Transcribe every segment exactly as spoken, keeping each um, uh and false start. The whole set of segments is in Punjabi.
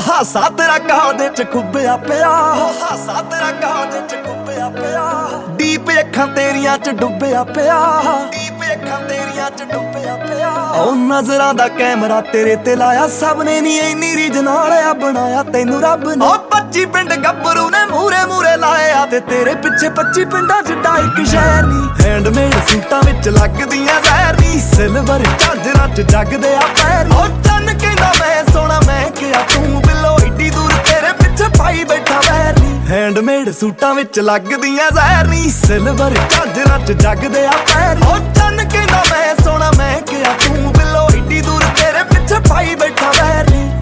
ਹਾਸਾ ਤੇਰਾ ਕਾਹਦੇ ਚ ਖੁੱਬਿਆ ਪਿਆ, ਹਾਸਾ ਤੇਰਾ ਕਾਹਦੇ ਚ ਖੁੱਬਿਆ ਪਿਆ। ਡੀਪ ਅੱਖਾਂ ਤੇਰੀਆਂ ਚ ਡੁੱਬਿਆ ਪਿਆ, ਡੀਪ ਅੱਖਾਂ ਤੇਰੀਆਂ ਚ ਡੁੱਬਿਆ ਪਿਆ। ਉਹ ਨਜ਼ਰਾਂ ਦਾ ਕੈਮਰਾ ਤੇਰੇ ਤੇ ਲਾਇਆ ਸਭ ਨੇ ਨੀ ਇੰਨੀ ਰੀਝ ਨਾਲ ਆ ਬਣਾਇਆ ਤੈਨੂੰ ਰੱਬ ਨੇ। ਉਹ ਪੱਚੀ ਪਿੰਡ ਗੱਭਰੂ ਨੇ ਮੂਰੇ ਮੂਰੇ ਲਾਇਆ ਤੇ ਤੇਰੇ ਪਿੱਛੇ ਪੱਚੀ ਪਿੰਡਾਂ ਚ ਡਾ ਇੱਕ ਸ਼ਹਿਰ ਨੀ। ਹੈਂਡਮੇਡ ਸੂਟਾਂ ਵਿੱਚ ਲੱਗਦੀਆਂ ਜ਼ਹਿਰ ਨੀ, ਸਿਲਵਰ ਝਾਂਜਰਾਂ ਚ ਜਗਦੇ ਆ ਪੈਰ। ਉਹ ਚੰਨ ਕਹਿੰਦਾ ਮੈਂ ਸੋਹਣਾ ਮੈਂ ਕਿਹਾ ਤੂੰ ਬਿੱਲੋ ਏਡੀ ਦੂਰ ਤੇਰੇ ਪਿੱਛੇ ਪਾਈ ਬੈਠਾ ਵੈਰ ਨੀ। ਹੈਂਡਮੇਡ ਸੂਟਾਂ ਵਿੱਚ ਲੱਗਦੀਆਂ ਜ਼ਹਿਰ ਨੀ, ਸਿਲਵਰ ਝਾਂਜਰਾਂ ਚ ਜਗਦੇ ਆ ਪੈਰ। ਉਹ ਚੰਨ ਕਹਿੰਦਾ ਮੈਂ ਸੋਹਣਾ ਮੈਂ ਕਿਹਾ ਤੂੰ ਬਿੱਲੋ ਏਡੀ ਦੂਰ ਤੇਰੇ ਪਿੱਛੇ ਪਾਈ ਬੈਠਾ ਵੈਰ ਨੀ।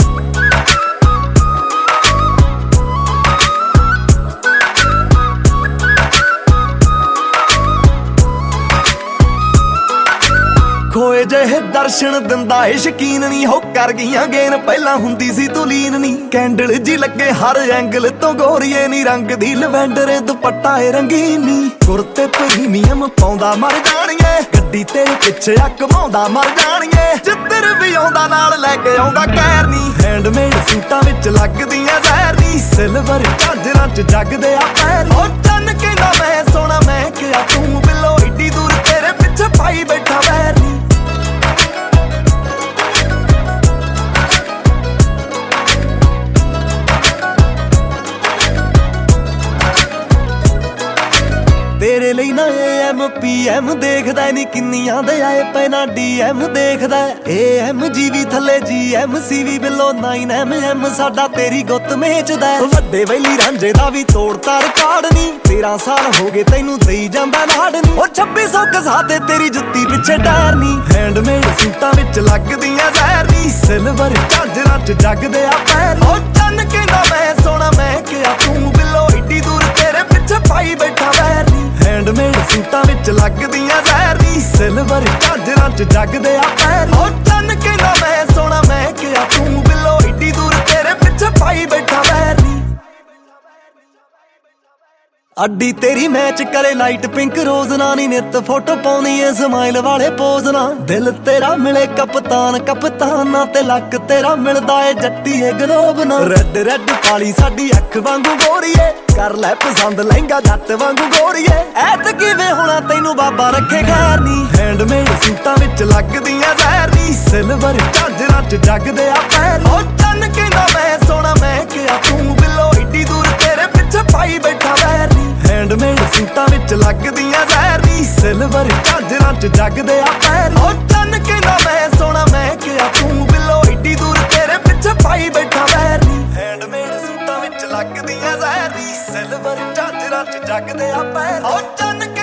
ਖੋਏ ਜਿਹੇ ਦਰਸ਼ਨ ਦਿੰਦਾ ਏ ਸ਼ਕੀਨ ਨੀ, ਹੋ ਕਰ ਗਈਆਂ ਗੇਨ ਪਹਿਲਾਂ ਹੁੰਦੀ ਸੀ ਤੂੰ ਲੀਨ ਨੀ। ਕੈਂਡਲ ਜੀ ਲੱਗੇ ਹਰ ਐਂਗਲ ਤੋਂ ਗੋਰੀਏ ਨੀ, ਰੰਗ ਦੀ ਲਵੈਂਡਰ ਦੁਪੱਟਾ ਏ ਰੰਗੀਨ ਨੀ। ਕੁਰਤੇ ਪ੍ਰੀਮੀਅਮ ਪਾਉਂਦਾ ਮਰ ਜਾਣੀਏ, ਗੱਡੀ ਤੇਰੇ ਪਿੱਛੇ ਆ ਘਮਾਉਂਦਾ ਮਰ ਜਾਣੀਏ। ਜਿੱਧਰ ਵੀ ਆਉਂਦਾ ਨਾਲ ਲੈ ਕੇ ਆਉਂਦਾ ਕਹਿਰ ਨੀ। ਹੈਂਡਮੇਡ ਸੂਟਾਂ ਵਿੱਚ ਲੱਗਦੀਆਂ ਜ਼ਹਿਰ ਨੀ, ਸਿਲਵਰ ਝਾਂਜਰਾਂ ਚ ਜਗਦੇ ਆ ਪੈਰ। ਉਹ ਚੰਨ ਕਹਿੰਦਾ ਮੈਂ ਸੋਹਣਾ ਮੈਂ ਕਿਹਾ ਤੂੰ ਬਿੱਲੋ ਏਡੀ ਦੂਰ ਤੇਰੇ ਪਿੱਛੇ ਪਾਈ ਬੈਠਾ ਵੈਰ ਨੀ। ਤੇਰੇ ਲਈ ਨਾ ਏ ਐਮ ਪੀ ਐਮ ਦੇਖਦਾ ਨੀ, ਕਿੰਨੀਆਂ ਦੇ ਆਏ ਪੈਣਾ ਡੀ ਐਮ ਦੇਖਦਾ। ਏ ਐਮ ਜੀ ਵੀ ਥੱਲੇ ਜੀ ਐਮ ਸੀ ਵੀ ਬਿੱਲੋ ਨਾਈਨ ਐਮ ਐਮ ਸਾਡਾ ਤੇਰੀ ਗੁੱਤ ਮੇਚਦਾ। ਵੱਡੇ ਵੈਲੀ ਰਾਂਝੇ ਦਾ ਵੀ ਤੋੜਤਾ ਰਿਕਾਰਡ ਨੀ, ਤੇਰਾਂ ਸਾਲ ਹੋ ਗਏ ਤੈਨੂੰ ਦੇਈ ਜਾਂਦਾ ਲਾੜ ਨੀ। ਉਹ ਛੱਬੀ ਸੌ ਕਸਾ ਤੇ ਤੇਰੀ ਜੁੱਤੀ ਪਿੱਛੇ ਟਾਇਰ ਨੀ। ਹੈਂਡਮੇਡ ਸੂਟਾਂ ਵਿੱਚ ਲੱਗਦੀਆਂ ਜ਼ਹਿਰ ਨੀ, ਸਿਲਵਰ ਝਾਂਜਰਾਂ ਚ ਜਗਦੇ ਆ ਪੈਰ। ਉਹ ਚੰਨ ਕਹਿੰਦਾ ਮੈਂ ਸੋਹਣਾ ਮੈਂ ਕਿਹਾ ਤੂੰ ਬਿੱਲੋ ਏਡੀ ਦੂਰ ਤੇਰੇ ਪਿੱਛੇ ਪਾਈ ਬੈਠਾ ਵੈਰ ਨੀ। ਹੈਂਡਮੇਡ ਸੂਟਾਂ ਵਿੱਚ ਲੱਗਦੀਆਂ ਜ਼ਹਿਰ ਨੀ, ਸਿਲਵਰ ਝਾਂਜਰਾਂ ਚ ਜਗਦੇ ਆ ਪੈਰ। ਉਹ ਚੰਨ ਕਹਿੰਦਾ ਮੈਂ ਸੋਹਣਾ ਮੈਂ ਕਿਹਾ ਤੂੰ ਬਿੱਲੋ ਏਡੀ ਦੂਰ ਤੇਰੇ ਪਿੱਛੇ ਪਾਈ ਬੈਠਾ ਵੈਰ ਨੀ। ਅੱਡੀ ਤੇਰੀ ਮੈਚ ਕਰੇ ਲਾਈਟ ਪਿੰਕ ਰੋਜ਼ ਨਾ ਨੀ, ਨਿੱਤ ਫੋਟੋ ਪਾਉਣੀ ਏ ਸਮਾਈਲ ਵਾਲੇ ਪੋਜ਼ ਨਾ। ਦਿਲ ਤੇਰਾ ਮਿਲੇ ਕਪਤਾਨ ਕਪਤਾਨਾ ਤੇ ਲੱਕ ਤੇਰਾ ਮਿਲਦਾ ਏ ਜੱਟੀ ਏ ਗਲੋਬ ਨਾ। ਰੈਡ ਰੈਡ ਪਾਲੀ ਸਾਡੀ ਅੱਖ ਵਾਂਗੂ ਗੋਰੀਏ, ਕਰ ਲੈ ਪਸੰਦ ਲਹਿੰਗਾ ਜੱਟ ਵਾਂਗੂ ਗੋਰੀਏ। ਐਤ ਕਿਵੇਂ ਹੋਣਾ ਤੈਨੂੰ ਬਾਬਾ ਰੱਖੇ ਖੈਰ ਨੀ। ਹੈਂਡਮੇਡ ਸੂਟਾਂ ਵਿੱਚ ਲੱਗਦੀਆਂ ਜ਼ਹਿਰ ਨੀ, ਸਿਲਵਰ ਝਾਂਜਰਾਂ ਚ ਜਗਦੇ ਆ ਪੈਰ। ਉਹ ਚੰਨ ਕਹਿੰਦਾ ਮੈਂ ਸੋਹਣਾ ਮੈਂ ਕਿਹਾ ਤੂੰ ਬਿੱਲੋ ਏਡੀ ਦੂਰ ਤੇਰੇ ਪਿੱਛੇ ਪਾਈ ਬੈਠਾ ਵੈਰ ਨੀ। ਹੈਂਡਮੇਡ ਸੂਟਾਂ ਵਿੱਚ ਲੱਗਦੀਆਂ ਜ਼ਹਿਰ ਨੀ, ਸਿਲਵਰ ਝਾਂਜਰਾਂ ਚ ਜਗਦੇ ਆ ਪੈਰ। ਉਹ ਚੰਨ ਕਹਿੰਦਾ ਮੈਂ ਸੋਹਣਾ ਮੈਂ ਕਿਹਾ ਤੂੰ ਬਿੱਲੋ ਏਡੀ ਦੂਰ ਤੇਰੇ ਪਿੱਛੇ ਪਾਈ ਬੈਠਾ ਵੈਰ ਨੀ। ਹੈਂਡਮੇਡ ਸੂਟਾਂ ਵਿੱਚ ਲੱਗਦੀਆਂ ਜ਼ਹਿਰ ਨੀ, ਸਿਲਵਰ ਝਾਂਜਰਾਂ ਚ ਜਗਦੇ ਆ ਪੈਰ। ਉਹ ਚੰਨ